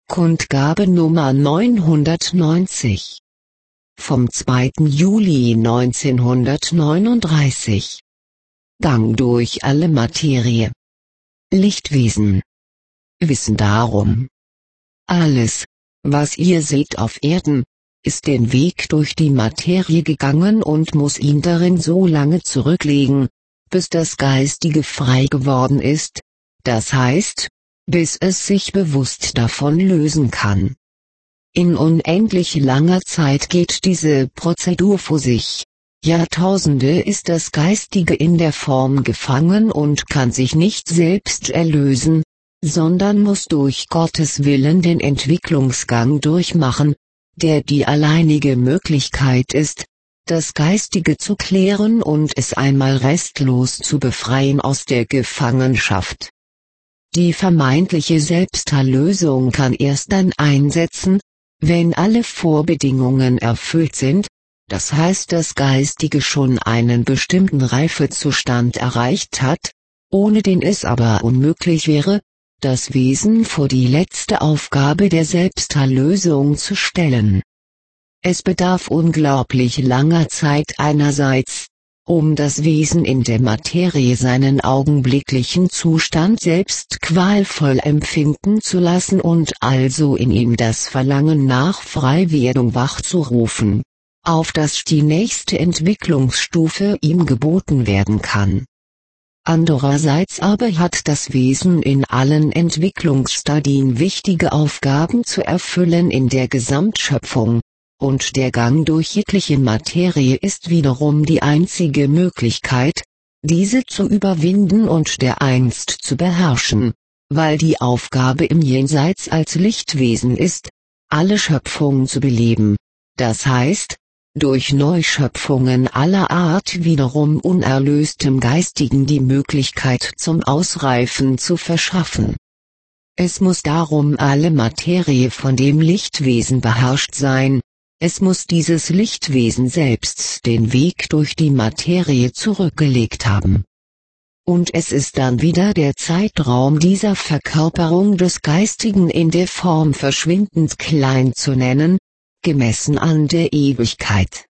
Kundgabe Nummer 990 vom 2. Juli 1939. Gang durch alle Materie. Lichtwesen wissen darum. Alles, was ihr seht auf Erden, ist den Weg durch die Materie gegangen und muss ihn darin so lange zurücklegen, bis das Geistige frei geworden ist, das heißt, bis es sich bewusst davon lösen kann. In unendlich langer Zeit geht diese Prozedur vor sich. Jahrtausende ist das Geistige in der Form gefangen und kann sich nicht selbst erlösen, sondern muss durch Gottes Willen den Entwicklungsgang durchmachen, der die alleinige Möglichkeit ist, das Geistige zu klären und es einmal restlos zu befreien aus der Gefangenschaft. Die vermeintliche Selbsterlösung kann erst dann einsetzen, wenn alle Vorbedingungen erfüllt sind, das heißt das Geistige schon einen bestimmten Reifezustand erreicht hat, ohne den es aber unmöglich wäre, das Wesen vor die letzte Aufgabe der Selbsterlösung zu stellen. Es bedarf unglaublich langer Zeit einerseits, um das Wesen in der Materie seinen augenblicklichen Zustand selbst qualvoll empfinden zu lassen und also in ihm das Verlangen nach Freiwerdung wachzurufen, auf das die nächste Entwicklungsstufe ihm geboten werden kann. Andererseits aber hat das Wesen in allen Entwicklungsstadien wichtige Aufgaben zu erfüllen in der Gesamtschöpfung, und der Gang durch jegliche Materie ist wiederum die einzige Möglichkeit, diese zu überwinden und dereinst zu beherrschen, weil die Aufgabe im Jenseits als Lichtwesen ist, alle Schöpfung zu beleben, das heißt, durch Neuschöpfungen aller Art wiederum unerlöstem Geistigen die Möglichkeit zum Ausreifen zu verschaffen. Es muss darum alle Materie von dem Lichtwesen beherrscht sein, es muss dieses Lichtwesen selbst den Weg durch die Materie zurückgelegt haben. Und es ist dann wieder der Zeitraum dieser Verkörperung des Geistigen in der Form verschwindend klein zu nennen, gemessen an der Ewigkeit.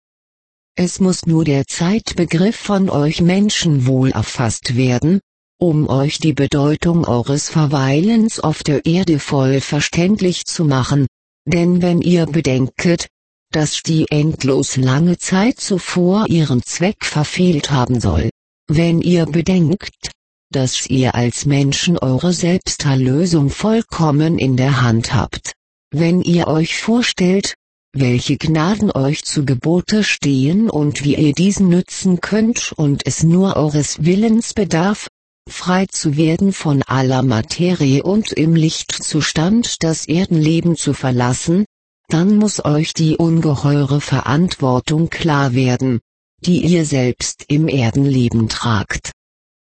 Es muss nur der Zeitbegriff von euch Menschen wohl erfasst werden, um euch die Bedeutung eures Verweilens auf der Erde voll verständlich zu machen, denn wenn ihr bedenket, dass die endlos lange Zeit zuvor ihren Zweck verfehlt haben soll, wenn ihr bedenkt, dass ihr als Menschen eure Selbsterlösung vollkommen in der Hand habt, wenn ihr euch vorstellt, welche Gnaden euch zu Gebote stehen und wie ihr diesen nützen könnt und es nur eures Willens bedarf, frei zu werden von aller Materie und im Lichtzustand das Erdenleben zu verlassen, dann muss euch die ungeheure Verantwortung klar werden, die ihr selbst im Erdenleben tragt.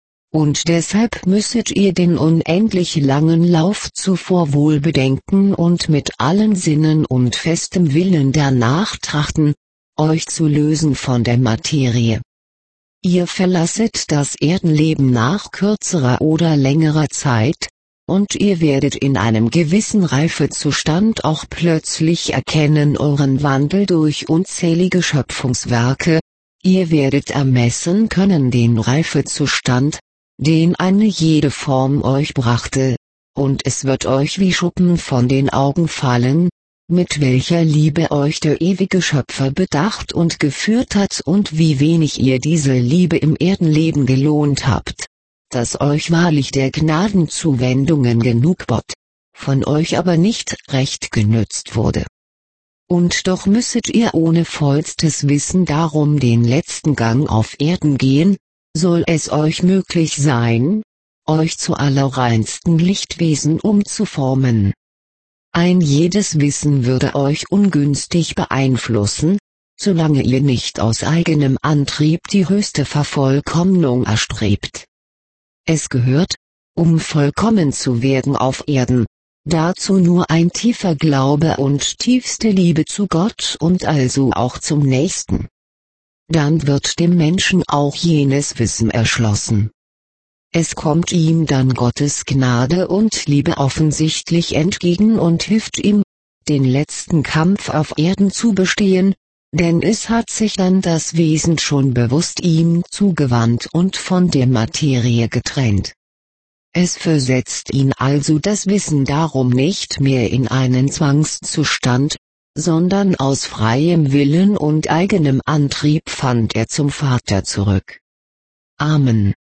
Und deshalb müsset ihr den unendlich langen Lauf zuvor wohl bedenken und mit allen Sinnen und festem Willen danach trachten, euch zu lösen von der Materie. Ihr verlasset das Erdenleben nach kürzerer oder längerer Zeit, und ihr werdet in einem gewissen Reifezustand auch plötzlich erkennen euren Wandel durch unzählige Schöpfungswerke, ihr werdet ermessen können den Reifezustand, den eine jede Form euch brachte, und es wird euch wie Schuppen von den Augen fallen, mit welcher Liebe euch der ewige Schöpfer bedacht und geführt hat und wie wenig ihr diese Liebe im Erdenleben gelohnt habt, dass euch wahrlich der Gnadenzuwendungen genug bot, von euch aber nicht recht genützt wurde. Und doch müsset ihr ohne vollstes Wissen darum den letzten Gang auf Erden gehen, soll es euch möglich sein, euch zu allerreinsten Lichtwesen umzuformen. Ein jedes Wissen würde euch ungünstig beeinflussen, solange ihr nicht aus eigenem Antrieb die höchste Vervollkommnung erstrebt. Es gehört, um vollkommen zu werden auf Erden, dazu nur ein tiefer Glaube und tiefste Liebe zu Gott und also auch zum Nächsten. Dann wird dem Menschen auch jenes Wissen erschlossen. Es kommt ihm dann Gottes Gnade und Liebe offensichtlich entgegen und hilft ihm, den letzten Kampf auf Erden zu bestehen, denn es hat sich dann das Wesen schon bewusst ihm zugewandt und von der Materie getrennt. Es versetzt ihn also das Wissen darum nicht mehr in einen Zwangszustand, sondern aus freiem Willen und eigenem Antrieb fand er zum Vater zurück. Amen.